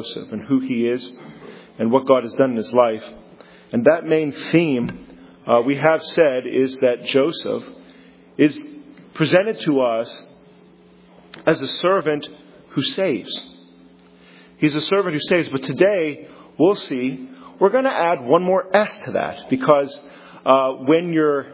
Joseph and who he is and what God has done in his life. And that main theme, we have said, is that Joseph is presented to us as a servant who saves. He's a servant who saves. But today, we'll see, we're going to add one more S to that. Because when you're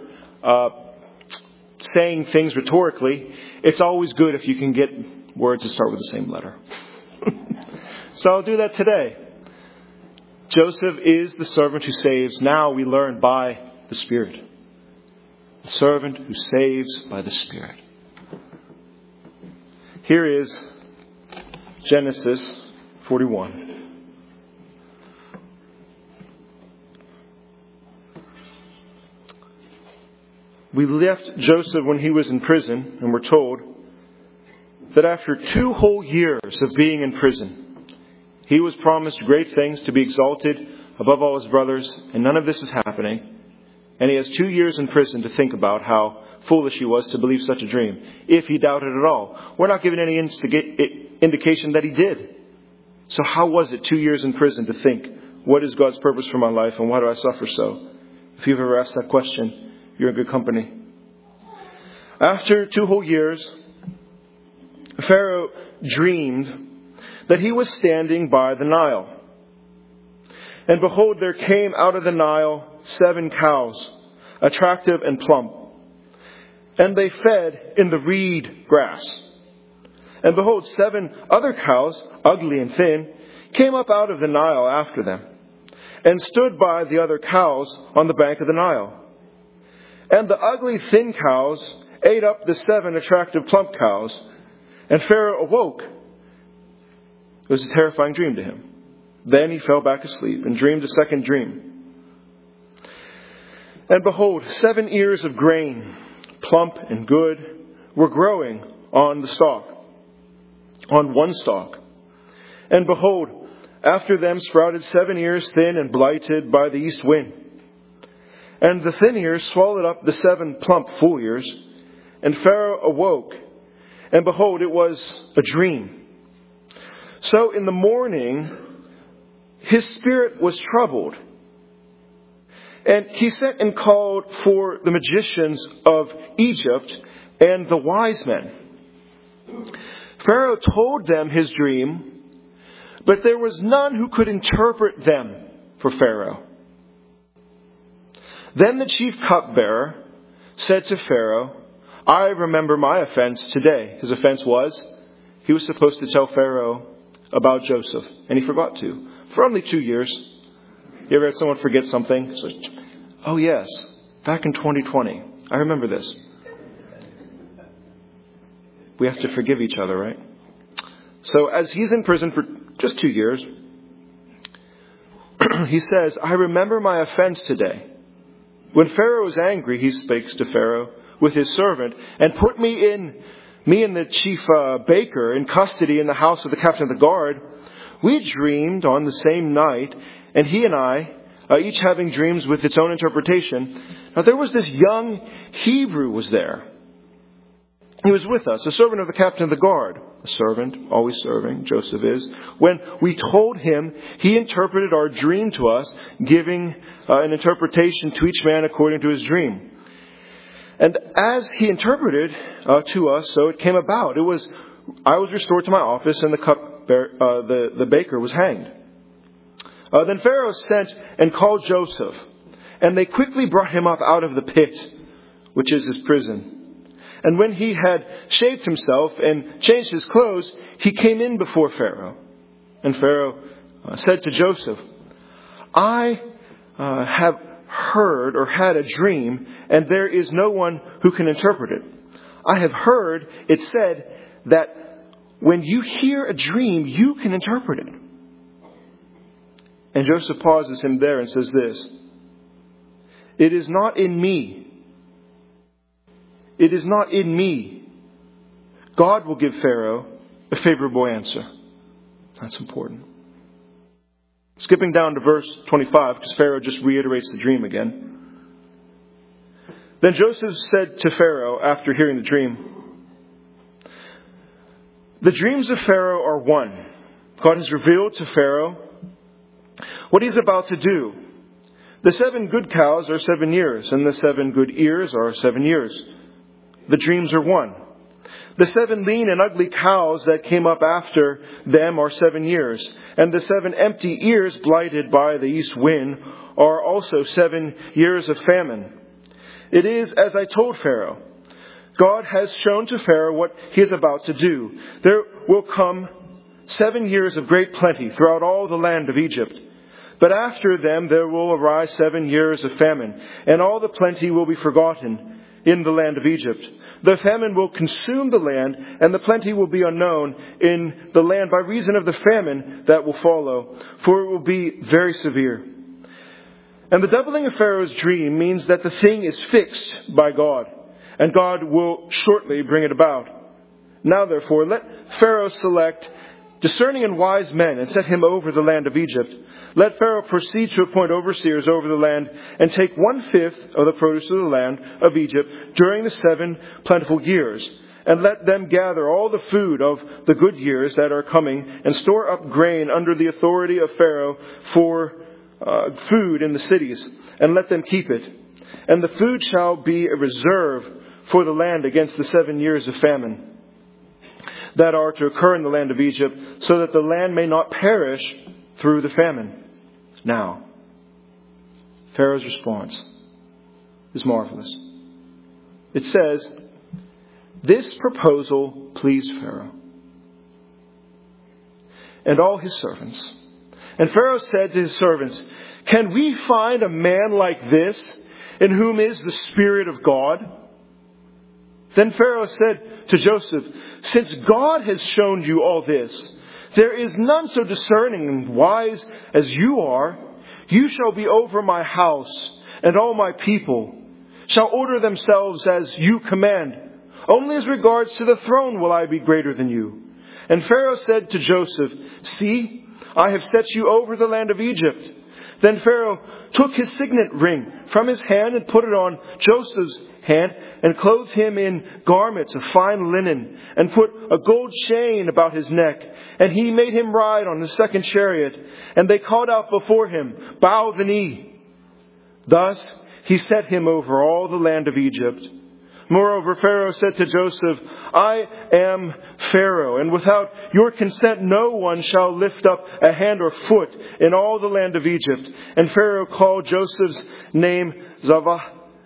saying things rhetorically, it's always good if you can get words that start with the same letter. So I'll do that today. Joseph is the servant who saves. Now we learn by the Spirit. The servant who saves by the Spirit. Here is Genesis 41. We left Joseph when he was in prison, and we're told that after 2 whole years of being in prison, he was promised great things, to be exalted above all his brothers, and none of this is happening. And he has 2 years in prison to think about how foolish he was to believe such a dream, if he doubted at all. We're not given any indication that he did. So how was it 2 years in prison to think, what is God's purpose for my life and why do I suffer so? If you've ever asked that question, you're in good company. After 2 whole years, Pharaoh dreamed that he was standing by the Nile. And behold, there came out of the Nile 7 cows, attractive and plump. And they fed in the reed grass. And behold, 7 other cows, ugly and thin, came up out of the Nile after them, and stood by the other cows on the bank of the Nile. And the ugly thin cows ate up the 7 attractive plump cows. And Pharaoh awoke. It was a terrifying dream to him. Then he fell back asleep and dreamed a second dream. And behold, 7 ears of grain, plump and good, were growing on the stalk, on one stalk. And behold, after them sprouted 7 ears thin and blighted by the east wind. And the thin ears swallowed up the 7 plump full ears. And Pharaoh awoke, and behold, it was a dream. So in the morning, his spirit was troubled. And he sent and called for the magicians of Egypt and the wise men. Pharaoh told them his dream, but there was none who could interpret them for Pharaoh. Then the chief cupbearer said to Pharaoh, I remember my offense today. His offense was, he was supposed to tell Pharaoh about Joseph, and he forgot to. For only 2 years. You ever had someone forget something? It's like, oh yes, back in 2020. I remember this. We have to forgive each other, right? So as he's in prison for just 2 years, he says, I remember my offense today. When Pharaoh was angry, he speaks to Pharaoh with his servant, and put me and the chief baker in custody in the house of the captain of the guard. We dreamed on the same night, and he and I, each having dreams with its own interpretation. Now there was this young Hebrew was there. He was with us, a servant of the captain of the guard. A servant, always serving, Joseph is. When we told him, he interpreted our dream to us, giving an interpretation to each man according to his dream. And as he interpreted to us, so it came about. I was restored to my office, and the baker was hanged. Then Pharaoh sent and called Joseph, and they quickly brought him up out of the pit, which is his prison. And when he had shaved himself and changed his clothes, he came in before Pharaoh. And Pharaoh said to Joseph, I have heard or had a dream, and there is no one who can interpret it. I have heard it said that when you hear a dream, you can interpret it. And Joseph pauses him there and says this, it is not in me. It is not in me. God will give Pharaoh a favorable answer. That's important. Skipping down to verse 25, because Pharaoh just reiterates the dream again. Then Joseph said to Pharaoh after hearing the dream, the dreams of Pharaoh are one. God has revealed to Pharaoh what he's about to do. The 7 good cows are 7 years, and the 7 good ears are 7 years. The dreams are one. The 7 lean and ugly cows that came up after them are 7 years, and the 7 empty ears blighted by the east wind are also 7 years of famine. It is as I told Pharaoh. God has shown to Pharaoh what he is about to do. There will come 7 years of great plenty throughout all the land of Egypt. But after them there will arise 7 years of famine, and all the plenty will be forgotten in the land of Egypt. The famine will consume the land, and the plenty will be unknown in the land by reason of the famine that will follow, for it will be very severe. And the doubling of Pharaoh's dream means that the thing is fixed by God, and God will shortly bring it about. Now therefore, let Pharaoh select discerning and wise men and set him over the land of Egypt. Let Pharaoh proceed to appoint overseers over the land and take 1/5 of the produce of the land of Egypt during the 7 plentiful years. And let them gather all the food of the good years that are coming and store up grain under the authority of Pharaoh for food in the cities, and let them keep it. And the food shall be a reserve for the land against the 7 years of famine that are to occur in the land of Egypt, so that the land may not perish through the famine. Now, Pharaoh's response is marvelous. It says, this proposal pleased Pharaoh and all his servants. And Pharaoh said to his servants, can we find a man like this in whom is the Spirit of God? Then Pharaoh said to Joseph, since God has shown you all this, there is none so discerning and wise as you are. You shall be over my house, and all my people shall order themselves as you command. Only as regards to the throne will I be greater than you. And Pharaoh said to Joseph, see, I have set you over the land of Egypt. Then Pharaoh took his signet ring from his hand and put it on Joseph's hand, and clothed him in garments of fine linen, and put a gold chain about his neck. And he made him ride on the 2nd chariot. And they called out before him, bow the knee. Thus he set him over all the land of Egypt. Moreover, Pharaoh said to Joseph, I am Pharaoh, and without your consent no one shall lift up a hand or foot in all the land of Egypt. And Pharaoh called Joseph's name Zavah.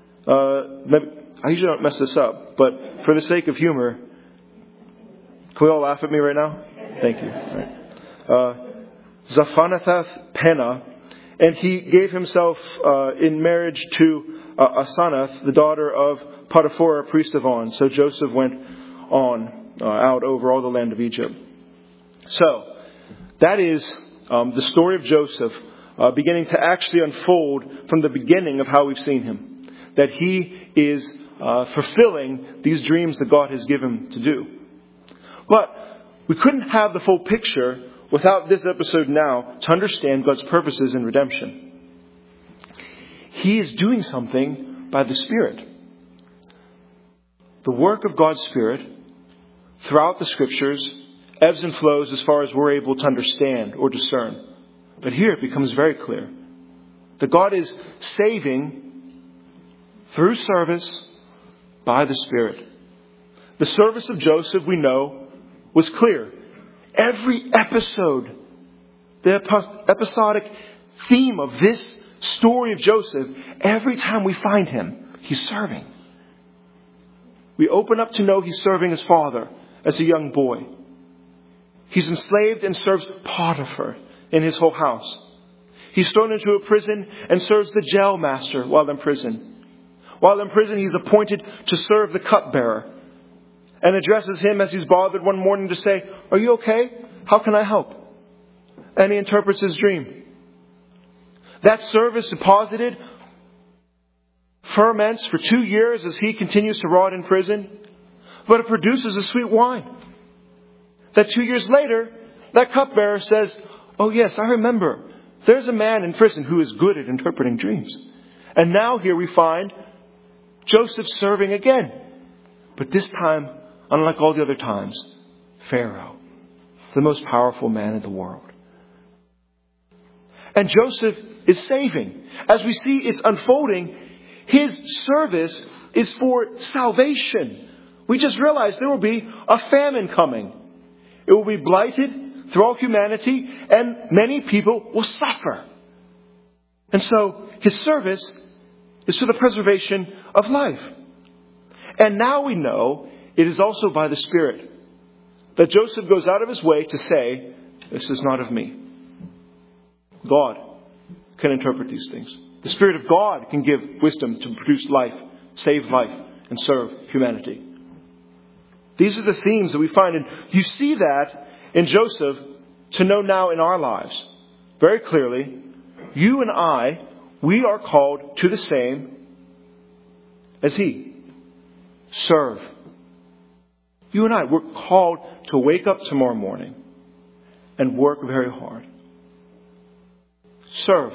I usually don't mess this up, but for the sake of humor, can we all laugh at me right now? Thank you. Right. Zaphanath Penah, and he gave himself in marriage to Asenath, the daughter of Potiphar, priest of On. So Joseph went on out over all the land of Egypt. So that is the story of Joseph beginning to actually unfold from the beginning of how we've seen him. That he is fulfilling these dreams that God has given him to do. But we couldn't have the full picture without this episode now to understand God's purposes in redemption. He is doing something by the Spirit. The work of God's Spirit throughout the Scriptures ebbs and flows as far as we're able to understand or discern. But here it becomes very clear that God is saving through service by the Spirit. The service of Joseph, we know, was clear. Every episode, the episodic theme of this story of Joseph, every time we find him, he's serving. We open up to know he's serving his father as a young boy. He's enslaved and serves Potiphar in his whole house. He's thrown into a prison and serves the jail master while in prison. While in prison, he's appointed to serve the cupbearer and addresses him as he's bothered one morning to say, are you okay? How can I help? And he interprets his dream. That service deposited ferments for 2 years as he continues to rot in prison, but it produces a sweet wine. That 2 years later, that cupbearer says, oh yes, I remember. There's a man in prison who is good at interpreting dreams. And now here we find Joseph serving again. But this time, unlike all the other times, Pharaoh. the most powerful man in the world. And Joseph is saving. As we see it's unfolding, his service is for salvation. We just realized there will be a famine coming. It will be blighted through all humanity, and many people will suffer. And so his service is for the preservation of life. And now we know it is also by the Spirit that Joseph goes out of his way to say, this is not of me. God can interpret these things. The Spirit of God can give wisdom to produce life, save life, and serve humanity. These are the themes that we find. And you see that in Joseph to know now in our lives. Very clearly, you and I, we are called to the same as he. Serve. You and I, we're called to wake up tomorrow morning and work very hard. Serve.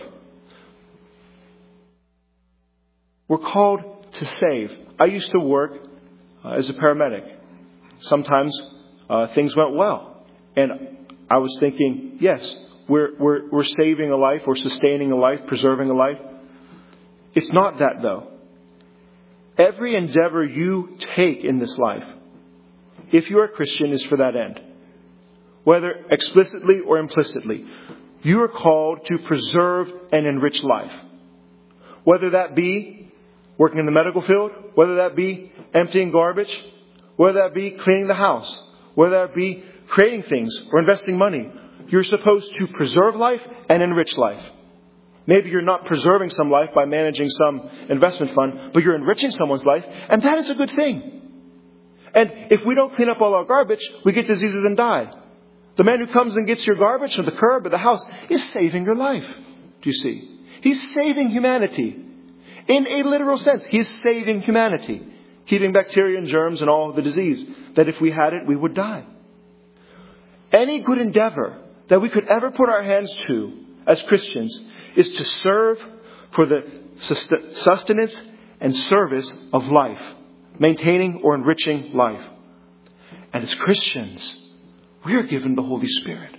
We're called to save. I used to work as a paramedic. Sometimes things went well. And I was thinking, yes, we're saving a life, we're sustaining a life, preserving a life. It's not that though. Every endeavor you take in this life, if you're a Christian, is for that end. Whether explicitly or implicitly. You are called to preserve and enrich life. Whether that be working in the medical field, whether that be emptying garbage, whether that be cleaning the house, whether that be creating things or investing money. You're supposed to preserve life and enrich life. Maybe you're not preserving some life by managing some investment fund, but you're enriching someone's life, and that is a good thing. And if we don't clean up all our garbage, we get diseases and die. The man who comes and gets your garbage from the curb or the house is saving your life. Do you see? He's saving humanity. In a literal sense, he is saving humanity. Keeping bacteria and germs and all of the disease. That if we had it, we would die. Any good endeavor that we could ever put our hands to as Christians is to serve for the sustenance and service of life. Maintaining or enriching life. And as Christians, we are given the Holy Spirit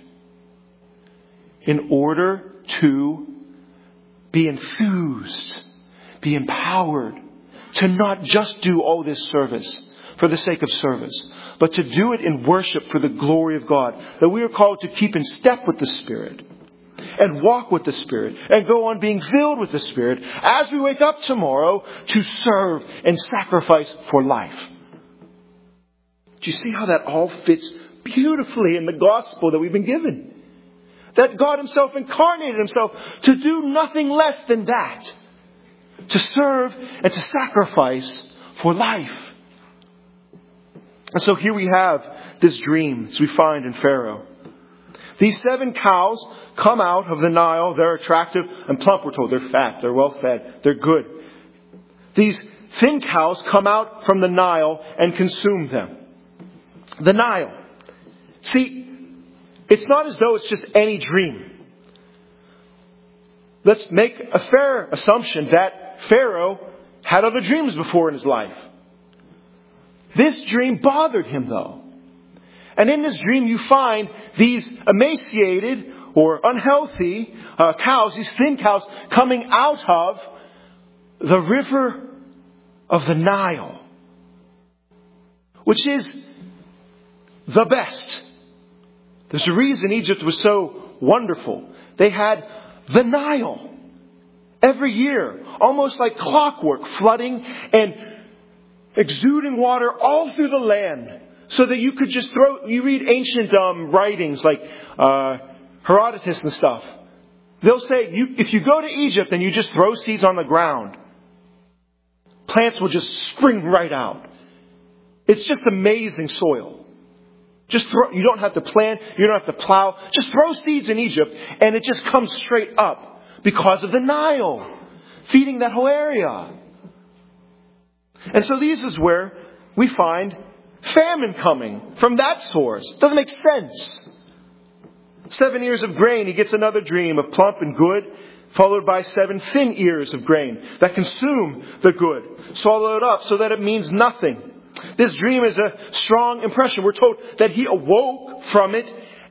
in order to be enthused, be empowered, to not just do all this service for the sake of service, but to do it in worship for the glory of God. That we are called to keep in step with the Spirit and walk with the Spirit and go on being filled with the Spirit as we wake up tomorrow to serve and sacrifice for life. Do you see how that all fits beautifully in the gospel that we've been given? That God himself incarnated himself to do nothing less than that. To serve and to sacrifice for life. And so here we have this dream as we find in Pharaoh. These 7 cows come out of the Nile. They're attractive and plump, we're told. They're fat, they're well fed, they're good. These thin cows come out from the Nile and consume them. The Nile. See, it's not as though it's just any dream. Let's make a fair assumption that Pharaoh had other dreams before in his life. This dream bothered him though. And in this dream you find these emaciated or unhealthy cows, these thin cows coming out of the river of the Nile. Which is the best. There's a reason Egypt was so wonderful. They had the Nile. Every year, almost like clockwork, flooding and exuding water all through the land. So that you could just you read ancient writings like Herodotus and stuff. They'll say, if you go to Egypt and you just throw seeds on the ground, plants will just spring right out. It's just amazing soil. Just throw, you don't have to plant, you don't have to plow. Just throw seeds in Egypt and it just comes straight up because of the Nile, feeding that whole area. And so this is where we find famine coming from that source. Doesn't make sense. 7 ears of grain, he gets another dream of plump and good, followed by 7 thin ears of grain that consume the good, swallowed up so that it means nothing. This dream is a strong impression. We're told that he awoke from it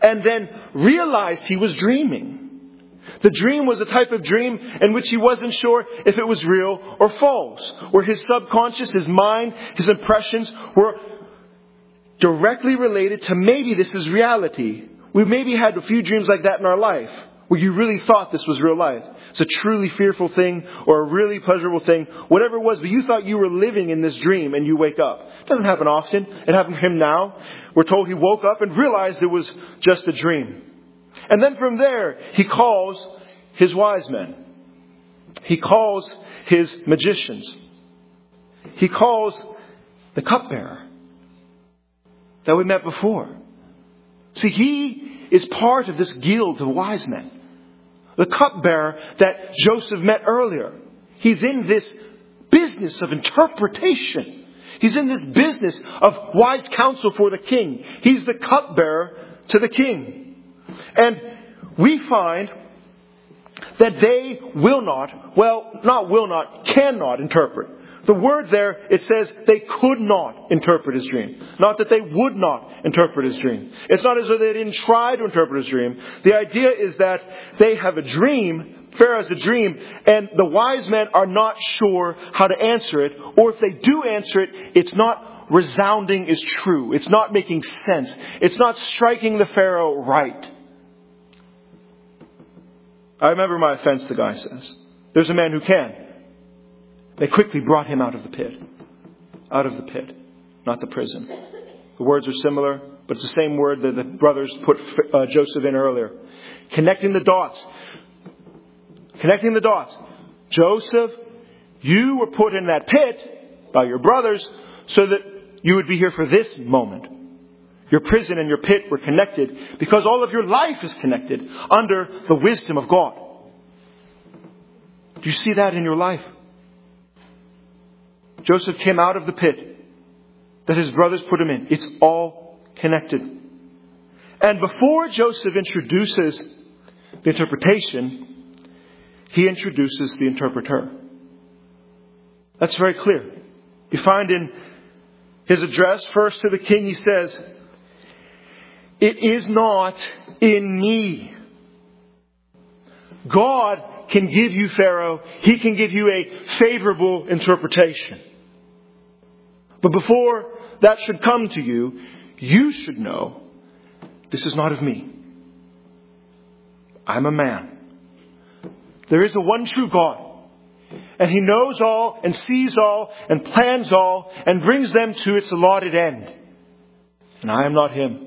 and then realized he was dreaming. The dream was a type of dream in which he wasn't sure if it was real or false, where his subconscious, his mind, his impressions were directly related to maybe this is reality. We've maybe had a few dreams like that in our life, where you really thought this was real life. It's a truly fearful thing or a really pleasurable thing, whatever it was, but you thought you were living in this dream and you wake up. It doesn't happen often. It happened to him now. We're told he woke up and realized it was just a dream. And then from there, he calls his wise men. He calls his magicians. He calls the cupbearer that we met before. See, he is part of this guild of wise men. The cupbearer that Joseph met earlier. He's in this business of interpretation. He's in this business of wise counsel for the king. He's the cupbearer to the king. And we find that they cannot interpret. The word there, it says they could not interpret his dream. Not that they would not interpret his dream. It's not as though they didn't try to interpret his dream. The idea is that they have a dream, Pharaoh has a dream, and the wise men are not sure how to answer it. Or if they do answer it, it's not resounding as true. It's not making sense. It's not striking the Pharaoh right. I remember my offense, the guy says. There's a man who can. They quickly brought him out of the pit. Out of the pit, not the prison. The words are similar, but it's the same word that the brothers put Joseph in earlier. Connecting the dots. Connecting the dots. Joseph, you were put in that pit by your brothers so that you would be here for this moment. Your prison and your pit were connected because all of your life is connected under the wisdom of God. Do you see that in your life? Joseph came out of the pit that his brothers put him in. It's all connected. And before Joseph introduces the interpretation, he introduces the interpreter. That's very clear. You find in his address, first to the king, he says, "It is not in me." God can give you, Pharaoh, He can give you a favorable interpretation. But before that should come to you, you should know, this is not of me. I'm a man. There is a one true God. And He knows all and sees all and plans all and brings them to its allotted end. And I am not Him.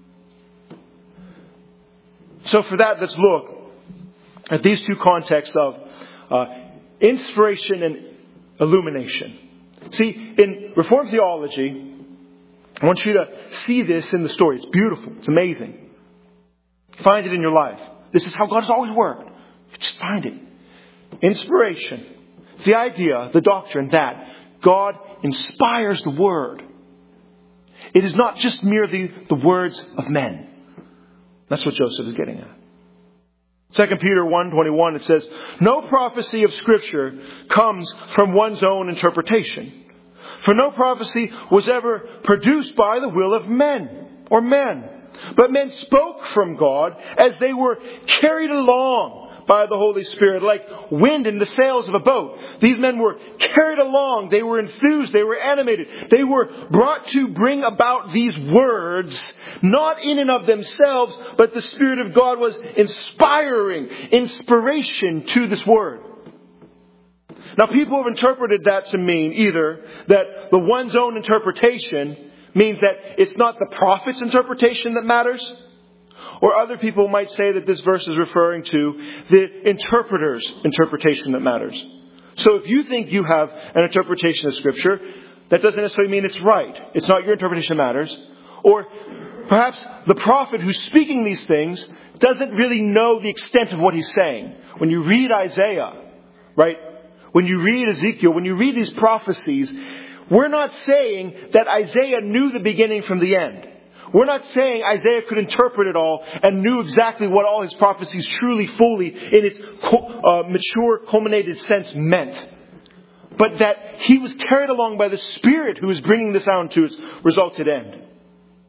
So for that, let's look at these two contexts of inspiration and illumination. See, in Reformed theology, I want you to see this in the story. It's beautiful. It's amazing. Find it in your life. This is how God has always worked. Just find it. Inspiration. It's the idea, the doctrine that God inspires the Word. It is not just merely the words of men. That's what Joseph is getting at. 2 Peter 1:21, it says, "No prophecy of Scripture comes from one's own interpretation. For no prophecy was ever produced by the will of men or men. But men spoke from God as they were carried along by the Holy Spirit, like wind in the sails of a boat." These men were carried along. They were enthused. They were animated. They were brought to bring about these words, not in and of themselves, but the Spirit of God was inspiring inspiration to this word. Now, people have interpreted that to mean either that the one's own interpretation means that it's not the prophet's interpretation that matters, or other people might say that this verse is referring to the interpreter's interpretation that matters. So if you think you have an interpretation of Scripture, that doesn't necessarily mean it's right. It's not your interpretation that matters. Or perhaps the prophet who's speaking these things doesn't really know the extent of what he's saying. When you read Isaiah, right? When you read Ezekiel, when you read these prophecies, we're not saying that Isaiah knew the beginning from the end. We're not saying Isaiah could interpret it all and knew exactly what all his prophecies truly, fully, in its mature, culminated sense meant. But that he was carried along by the Spirit who was bringing this out to its resulted end.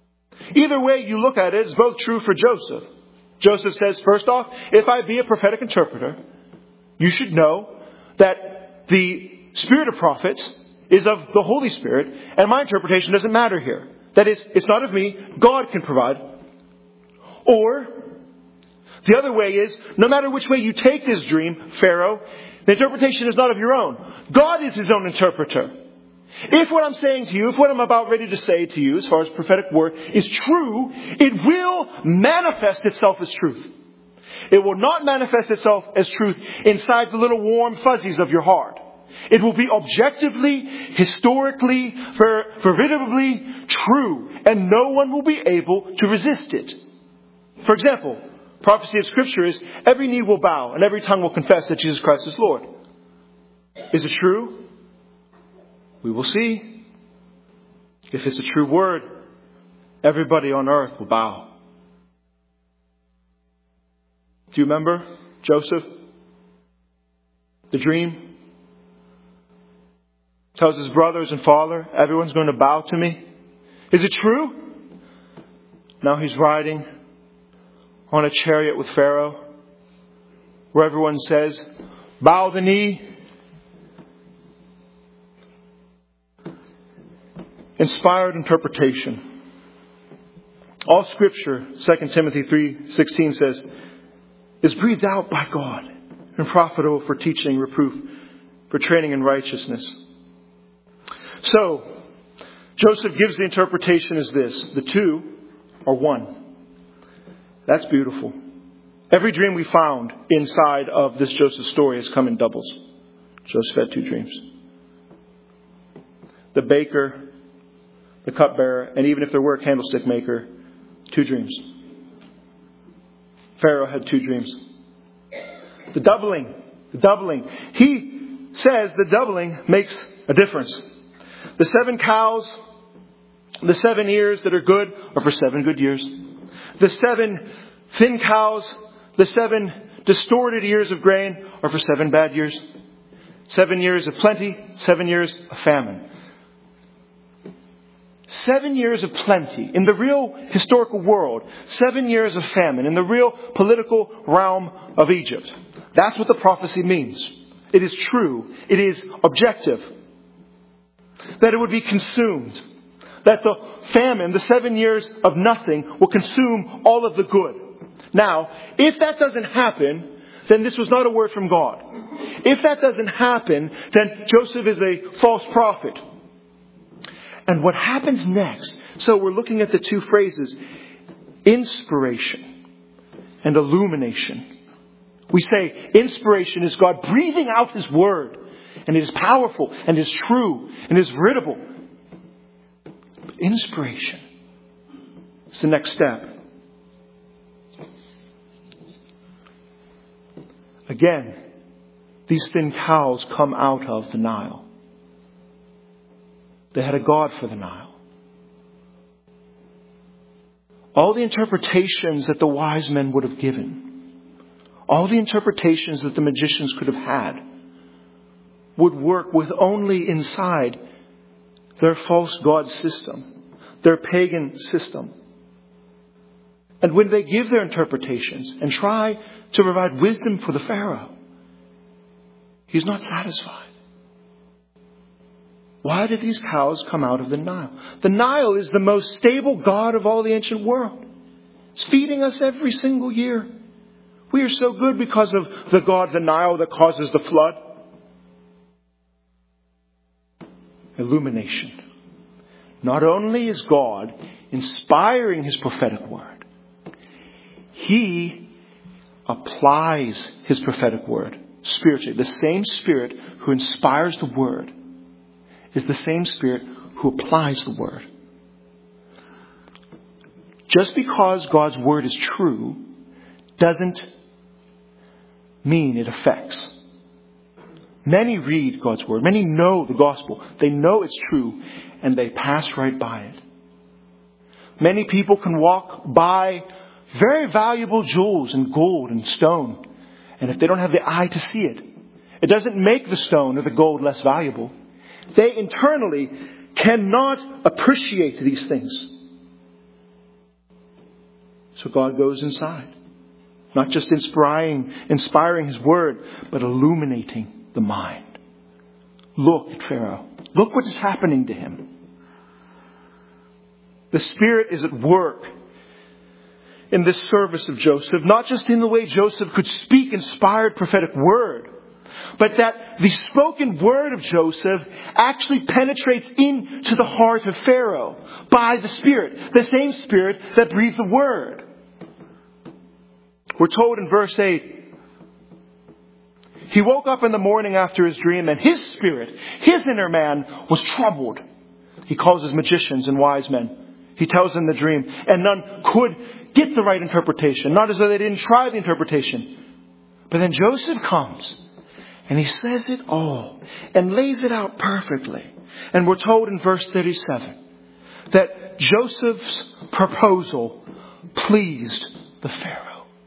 Either way you look at it, it's both true for Joseph. Joseph says, first off, if I be a prophetic interpreter, you should know that the spirit of prophets is of the Holy Spirit, and my interpretation doesn't matter here. That is, it's not of me. God can provide. Or, the other way is, no matter which way you take this dream, Pharaoh, the interpretation is not of your own. God is his own interpreter. If what I'm saying to you, if what I'm about ready to say to you, as far as prophetic word, is true, it will manifest itself as truth. It will not manifest itself as truth inside the little warm fuzzies of your heart. It will be objectively, historically, veritably true, and no one will be able to resist it. For example, prophecy of Scripture is every knee will bow and every tongue will confess that Jesus Christ is Lord. Is it true? We will see. If it's a true word, everybody on earth will bow. Do you remember Joseph? The dream? Tells his brothers and father, everyone's going to bow to me. Is it true? Now he's riding on a chariot with Pharaoh, where everyone says, bow the knee. Inspired interpretation. All Scripture, 2 Timothy 3:16 says, is breathed out by God and profitable for teaching, reproof, for training in righteousness. So, Joseph gives the interpretation as this. The two are one. That's beautiful. Every dream we found inside of this Joseph story has come in doubles. Joseph had two dreams. The baker, the cupbearer, and even if there were a candlestick maker, two dreams. Pharaoh had two dreams. The doubling. He says the doubling makes a difference. The 7 cows, the 7 ears that are good are for 7 good years. The 7 thin cows, the 7 distorted ears of grain are for 7 bad years. 7 years of plenty, 7 years of famine. 7 years of plenty in the real historical world. 7 years of famine in the real political realm of Egypt. That's what the prophecy means. It is true. It is objective. That it would be consumed. That the famine, the 7 years of nothing, will consume all of the good. Now, if that doesn't happen, then this was not a word from God. If that doesn't happen, then Joseph is a false prophet. And what happens next? So we're looking at the two phrases, inspiration and illumination. We say inspiration is God breathing out His word. And it is powerful and is true and is veritable. But inspiration is the next step. Again, these thin cows come out of the Nile. They had a god for the Nile. All the interpretations that the wise men would have given, all the interpretations that the magicians could have had, would work with only inside their false god system, their pagan system. And when they give their interpretations and try to provide wisdom for the Pharaoh, he's not satisfied. Why did these cows come out of the Nile? The Nile is the most stable god of all the ancient world. It's feeding us every single year. We are so good because of the god, the Nile, that causes the flood. Illumination. Not only is God inspiring His prophetic word, He applies His prophetic word spiritually. The same Spirit who inspires the word is the same Spirit who applies the word. Just because God's word is true doesn't mean it affects. Many read God's word. Many know the gospel. They know it's true and they pass right by it. Many people can walk by very valuable jewels and gold and stone. And if they don't have the eye to see it, it doesn't make the stone or the gold less valuable. They internally cannot appreciate these things. So God goes inside. Not just inspiring His word, but illuminating the mind. Look at Pharaoh. Look what is happening to him. The Spirit is at work in this service of Joseph, not just in the way Joseph could speak inspired prophetic word, but that the spoken word of Joseph actually penetrates into the heart of Pharaoh by the Spirit, the same Spirit that breathed the word. We're told in verse 8, he woke up in the morning after his dream, and his spirit, his inner man, was troubled. He calls his magicians and wise men. He tells them the dream, and none could get the right interpretation. Not as though they didn't try the interpretation. But then Joseph comes, and he says it all, and lays it out perfectly. And we're told in verse 37 that Joseph's proposal pleased the Pharaoh.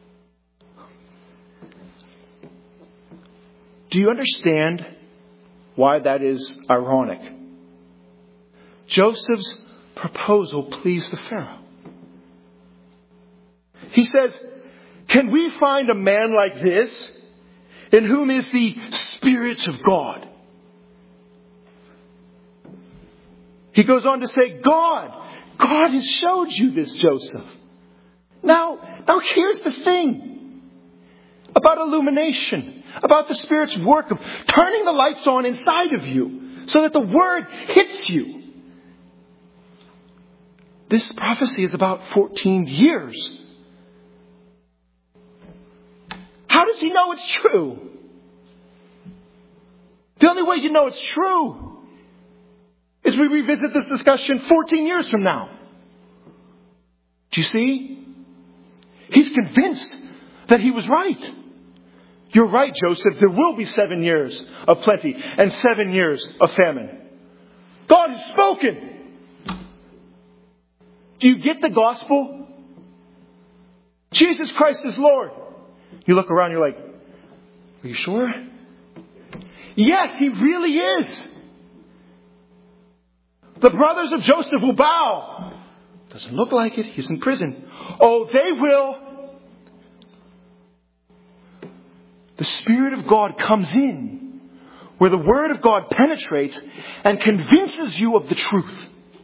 Do you understand why that is ironic? Joseph's proposal pleased the Pharaoh. He says, can we find a man like this in whom is the Spirit of God? He goes on to say, God has showed you this, Joseph. Now here's the thing about illumination. About the Spirit's work of turning the lights on inside of you so that the Word hits you. This prophecy is about 14 years. How does he know it's true? The only way you know it's true is we revisit this discussion 14 years from now. Do you see? He's convinced that he was right. You're right, Joseph. There will be 7 years of plenty and 7 years of famine. God has spoken. Do you get the gospel? Jesus Christ is Lord. You look around, you're like, are you sure? Yes, He really is. The brothers of Joseph will bow. Doesn't look like it. He's in prison. Oh, they will. The Spirit of God comes in where the Word of God penetrates and convinces you of the truth.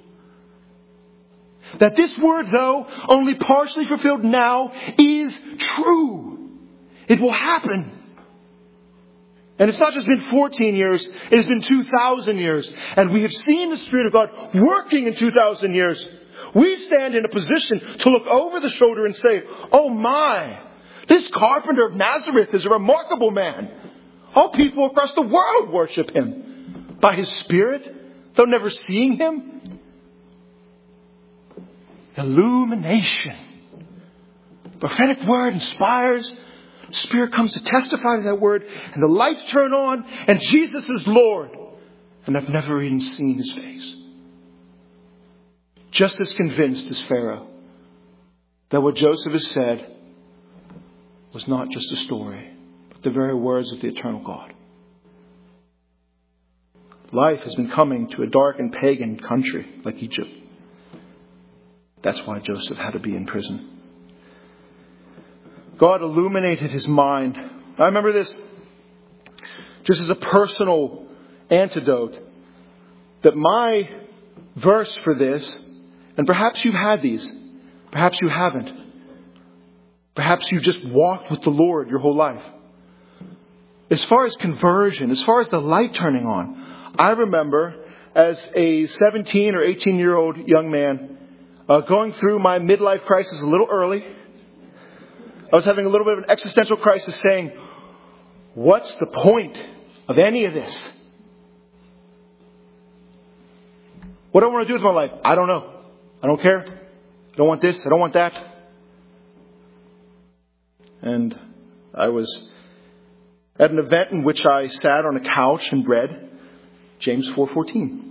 That this Word, though only partially fulfilled now, is true. It will happen. And it's not just been 14 years, it has been 2,000 years. And we have seen the Spirit of God working in 2,000 years. We stand in a position to look over the shoulder and say, oh my, this carpenter of Nazareth is a remarkable man. All people across the world worship Him. By His Spirit, though never seeing Him. Illumination. Prophetic word inspires. Spirit comes to testify to that word. And the lights turn on. And Jesus is Lord. And I've never even seen His face. Just as convinced as Pharaoh that what Joseph has said was not just a story, but the very words of the eternal God. Life has been coming to a dark and pagan country like Egypt. That's why Joseph had to be in prison. God illuminated his mind. I remember this just as a personal antidote, that my verse for this, and perhaps you've had these, perhaps you haven't. Perhaps you've just walked with the Lord your whole life. As far as conversion, as far as the light turning on, I remember as a 17 or 18-year-old young man going through my midlife crisis a little early. I was having a little bit of an existential crisis saying, what's the point of any of this? What do I want to do with my life? I don't know. I don't care. I don't want this. I don't want that. And I was at an event in which I sat on a couch and read James 4:14.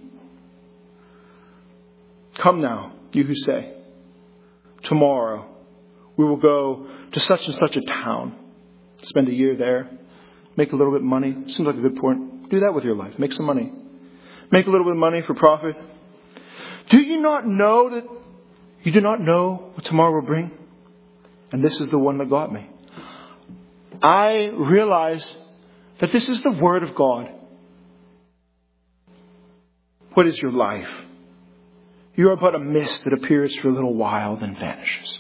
Come now, you who say, tomorrow we will go to such and such a town, spend a year there, make a little bit of money. Seems like a good point. Do that with your life. Make some money. Make a little bit of money for profit. Do you not know that you do not know what tomorrow will bring? And this is the one that got me. I realized that this is the Word of God. What is your life? You are but a mist that appears for a little while, then vanishes.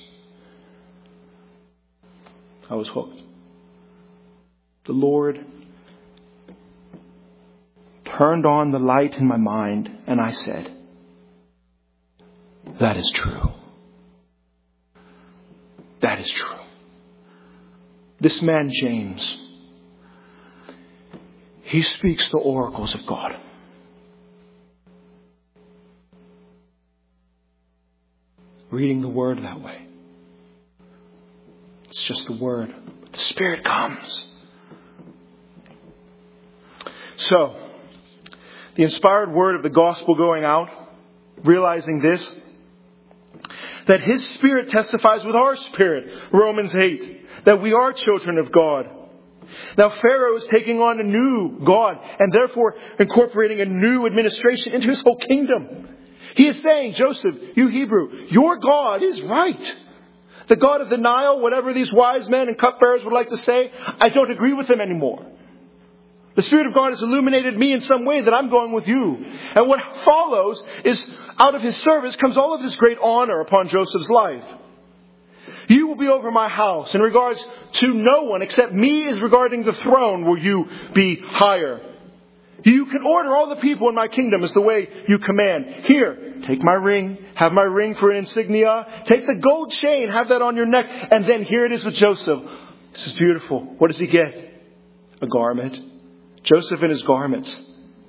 I was hooked. The Lord turned on the light in my mind, and I said, that is true. That is true. This man, James, he speaks the oracles of God. Reading the Word that way. It's just the Word. But the Spirit comes. So, the inspired word of the gospel going out, realizing this, that His Spirit testifies with our spirit, Romans 8, that we are children of God. Now Pharaoh is taking on a new God and therefore incorporating a new administration into his whole kingdom. He is saying, Joseph, you Hebrew, your God is right. The God of the Nile, whatever these wise men and cupbearers would like to say, I don't agree with them anymore. The Spirit of God has illuminated me in some way that I'm going with you. And what follows is, out of His service comes all of this great honor upon Joseph's life. You will be over my house. In regards to no one except me is regarding the throne will you be higher. You can order all the people in my kingdom as the way you command. Here, take my ring. Have my ring for an insignia. Take the gold chain. Have that on your neck. And then here it is with Joseph. This is beautiful. What does he get? A garment. Joseph in his garments.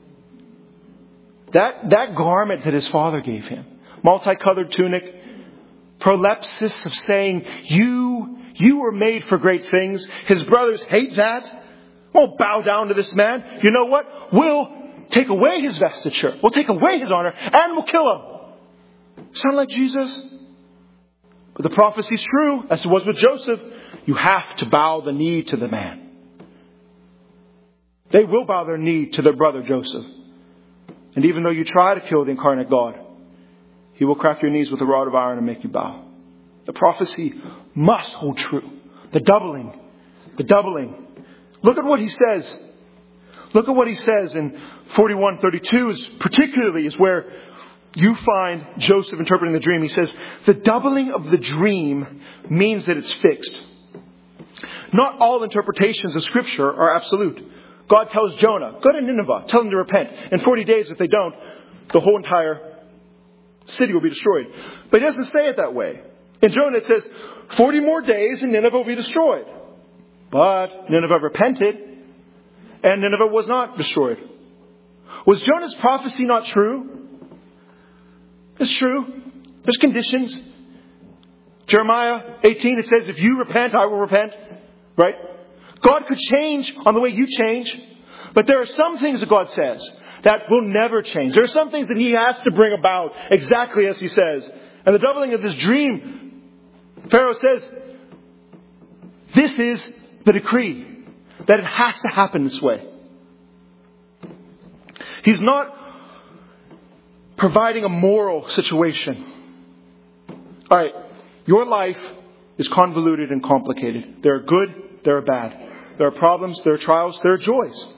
That garment that his father gave him. Multicolored tunic. Prolepsis of saying, you were made for great things. His brothers hate that. Won't bow down to this man. You know what? We'll take away his vestiture. We'll take away his honor and we'll kill him. Sound like Jesus? But the prophecy's true, as it was with Joseph. You have to bow the knee to the man. They will bow their knee to their brother Joseph. And even though you try to kill the incarnate God, He will crack your knees with a rod of iron and make you bow. The prophecy must hold true. The doubling. Look at what he says. Look at what he says in 41:32 is where you find Joseph interpreting the dream. He says, the doubling of the dream means that it's fixed. Not all interpretations of Scripture are absolute. God tells Jonah, go to Nineveh, tell them to repent. In 40 days, if they don't, the whole entire city will be destroyed. But He doesn't say it that way. In Jonah it says, 40 more days and Nineveh will be destroyed. But Nineveh repented and Nineveh was not destroyed. Was Jonah's prophecy not true? It's true. There's conditions. Jeremiah 18, it says, if you repent, I will repent. Right? God could change on the way you change. But there are some things that God says that will never change. There are some things that He has to bring about exactly as He says. And the doubling of this dream, Pharaoh says, this is the decree. That it has to happen this way. He's not providing a moral situation. Alright, your life is convoluted and complicated. There are good, there are bad. There are problems, there are trials, there are joys.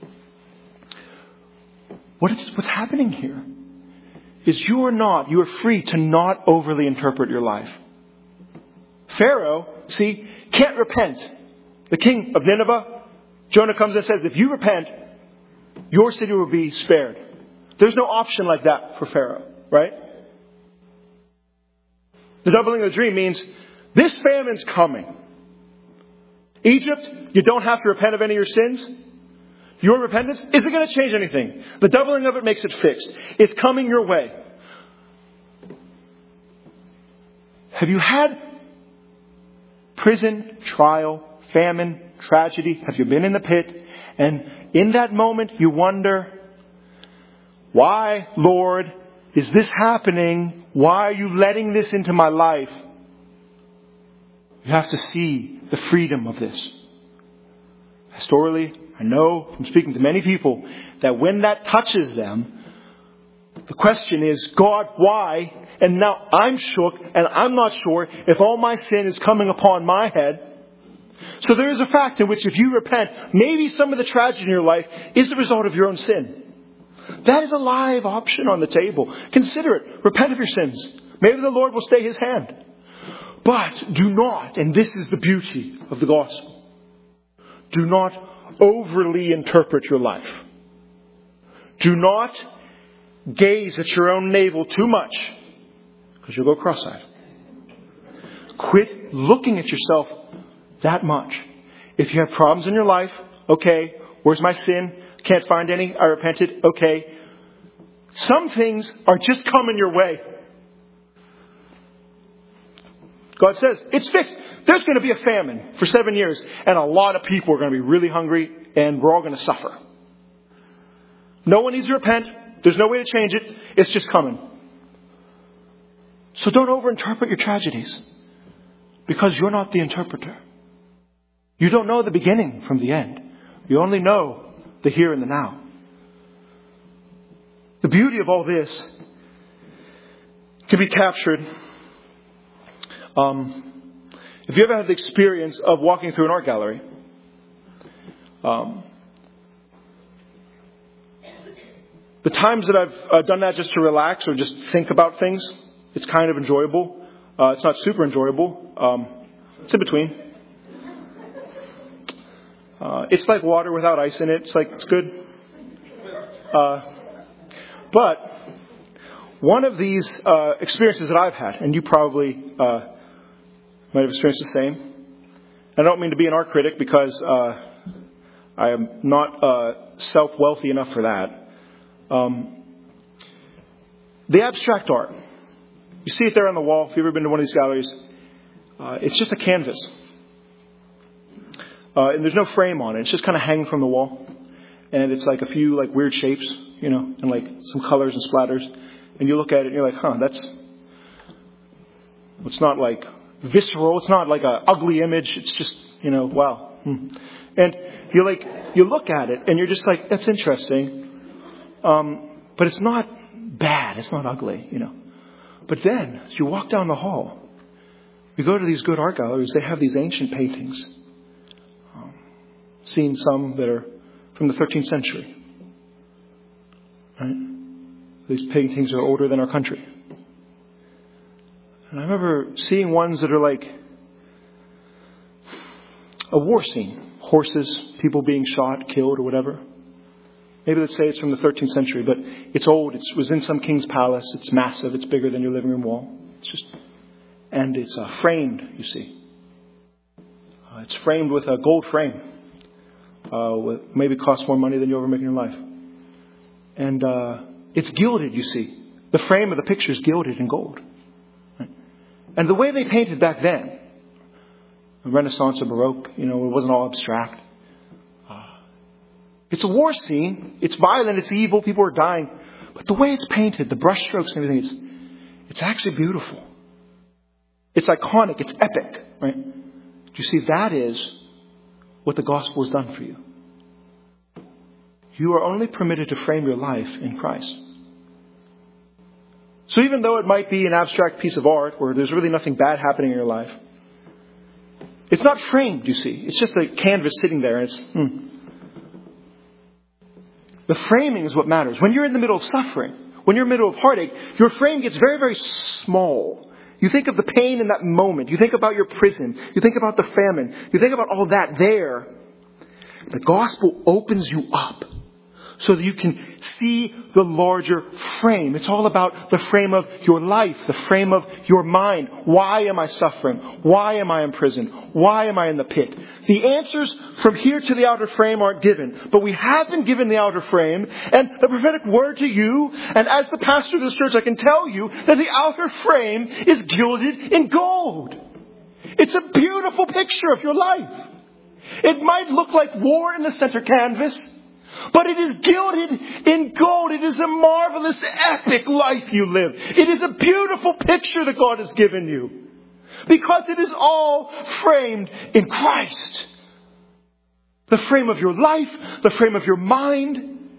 What's happening here is you are free to not overly interpret your life. Pharaoh, can't repent. The king of Nineveh, Jonah comes and says, if you repent, your city will be spared. There's no option like that for Pharaoh, right? The doubling of the dream means this famine's coming. Egypt, you don't have to repent of any of your sins. Your repentance isn't going to change anything. The doubling of it makes it fixed. It's coming your way. Have you had prison, trial, famine, tragedy? Have you been in the pit? And in that moment you wonder, why, Lord, is this happening? Why are you letting this into my life? You have to see the freedom of this. Pastorally, I know from speaking to many people that when that touches them, the question is, God, why? and now I'm shook, and I'm not sure if all my sin is coming upon my head. So there is a fact in which if you repent, maybe some of the tragedy in your life is the result of your own sin. That is a live option on the table. Consider it. Repent of your sins. Maybe the Lord will stay His hand. But do not, and this is the beauty of the gospel, do not overly interpret your life. Do not gaze at your own navel too much, because you'll go cross-eyed. Quit looking at yourself that much. If you have problems in your life, okay, where's my sin? Can't find any. I repented. Okay. Some things are just coming your way. God says, it's fixed. There's going to be a famine for 7 years. And a lot of people are going to be really hungry. And we're all going to suffer. No one needs to repent. There's no way to change it. It's just coming. So don't overinterpret your tragedies. Because you're not the interpreter. You don't know the beginning from the end. You only know the here and the now. The beauty of all this can be captured. If you ever had the experience of walking through an art gallery, the times that I've done that just to relax or just think about things, it's kind of enjoyable. It's not super enjoyable. It's in between. It's like water without ice in it. It's good. But one of these experiences that I've had, and you probably might have experienced the same. I don't mean to be an art critic because I am not self-wealthy enough for that. The abstract art. You see it there on the wall. If you've ever been to one of these galleries, it's just a canvas. And there's no frame on it. It's just kind of hanging from the wall. And it's like a few like weird shapes, and like some colors and splatters. And you look at it and you're like, it's not like visceral. It's not like an ugly image. It's just, wow. And you look at it and you're just like, that's interesting. But it's not bad. It's not ugly, But then as you walk down the hall, you go to these good art galleries. They have these ancient paintings. Seen some that are from the 13th century. Right? These paintings are older than our country. And I remember seeing ones that are like a war scene. Horses, people being shot, killed, or whatever. Maybe let's say it's from the 13th century, but it's old. It was in some king's palace. It's massive. It's bigger than your living room wall. And it's framed, you see. It's framed with a gold frame. Maybe costs more money than you ever make in your life. And it's gilded, you see. The frame of the picture is gilded in gold. Right? And the way they painted back then, Renaissance or Baroque, it wasn't all abstract. It's a war scene. It's violent. It's evil. People are dying. But the way it's painted, the brush strokes and everything, it's actually beautiful. It's iconic. It's epic. Right? Do you see? That is what the gospel has done for you. You are only permitted to frame your life in Christ. So even though it might be an abstract piece of art where there's really nothing bad happening in your life, it's not framed, you see. It's just a canvas sitting there. And it's The framing is what matters. When you're in the middle of suffering, when you're in the middle of heartache, your frame gets very, very small. You think of the pain in that moment. You think about your prison. You think about the famine. You think about all that there. The gospel opens you up so that you can see the larger frame. It's all about the frame of your life, the frame of your mind. Why am I suffering? Why am I in prison? Why am I in the pit? The answers from here to the outer frame aren't given, but we have been given the outer frame and the prophetic word to you. And as the pastor of this church, I can tell you that the outer frame is gilded in gold. It's a beautiful picture of your life. It might look like war in the center canvas, but it is gilded in gold. It is a marvelous, epic life you live. It is a beautiful picture that God has given you. Because it is all framed in Christ. The frame of your life, the frame of your mind,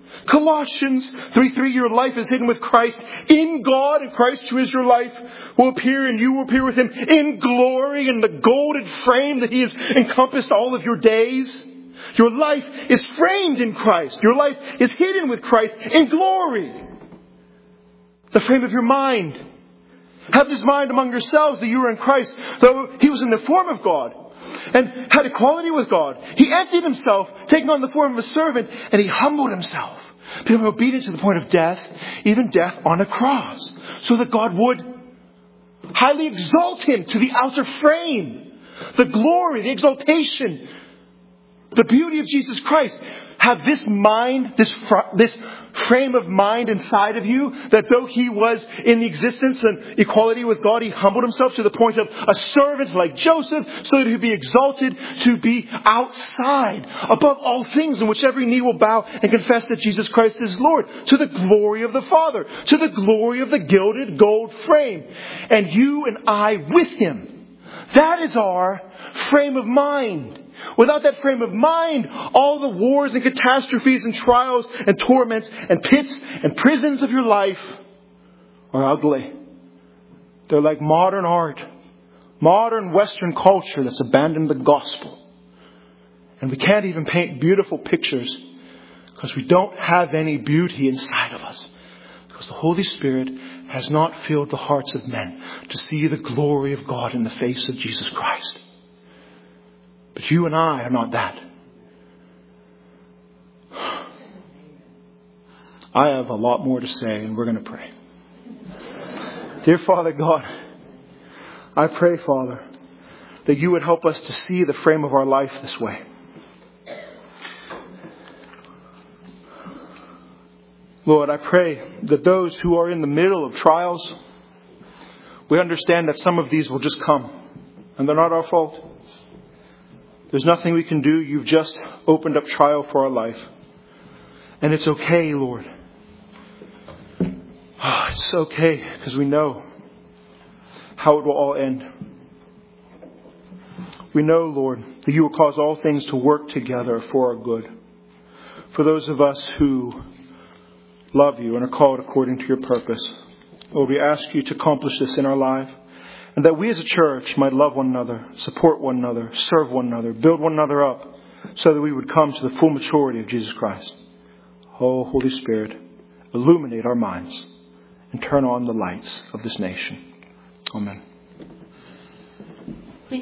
Colossians 3:3, your life is hidden with Christ in God, and Christ who is your life will appear, and you will appear with Him in glory, in the golden frame that He has encompassed all of your days. Your life is framed in Christ. Your life is hidden with Christ in glory. The frame of your mind. Have this mind among yourselves that you are in Christ, though He was in the form of God and had equality with God. He emptied Himself, taking on the form of a servant, and He humbled Himself, becoming obedient to the point of death, even death on a cross, so that God would highly exalt Him to the outer frame. The glory, the exaltation, the beauty of Jesus Christ. Have this mind, this frame of mind inside of you, that though He was in the existence and equality with God, He humbled Himself to the point of a servant like Joseph, so that He would be exalted to be outside, above all things, in which every knee will bow and confess that Jesus Christ is Lord, to the glory of the Father, to the glory of the gilded gold frame. And you and I with Him. That is our frame of mind. Without that frame of mind, all the wars and catastrophes and trials and torments and pits and prisons of your life are ugly. They're like modern art, modern Western culture that's abandoned the gospel. And we can't even paint beautiful pictures because we don't have any beauty inside of us. Because the Holy Spirit has not filled the hearts of men to see the glory of God in the face of Jesus Christ. But you and I are not that. I have a lot more to say, and we're going to pray. Dear Father God, I pray, Father, that you would help us to see the frame of our life this way. Lord, I pray that those who are in the middle of trials, we understand that some of these will just come, and they're not our fault. There's nothing we can do. You've just opened up trial for our life. And it's okay, Lord. Oh, it's okay because we know how it will all end. We know, Lord, that you will cause all things to work together for our good. For those of us who love you and are called according to your purpose. Lord, we ask you to accomplish this in our life. And that we as a church might love one another, support one another, serve one another, build one another up, so that we would come to the full maturity of Jesus Christ. Oh, Holy Spirit, illuminate our minds and turn on the lights of this nation. Amen.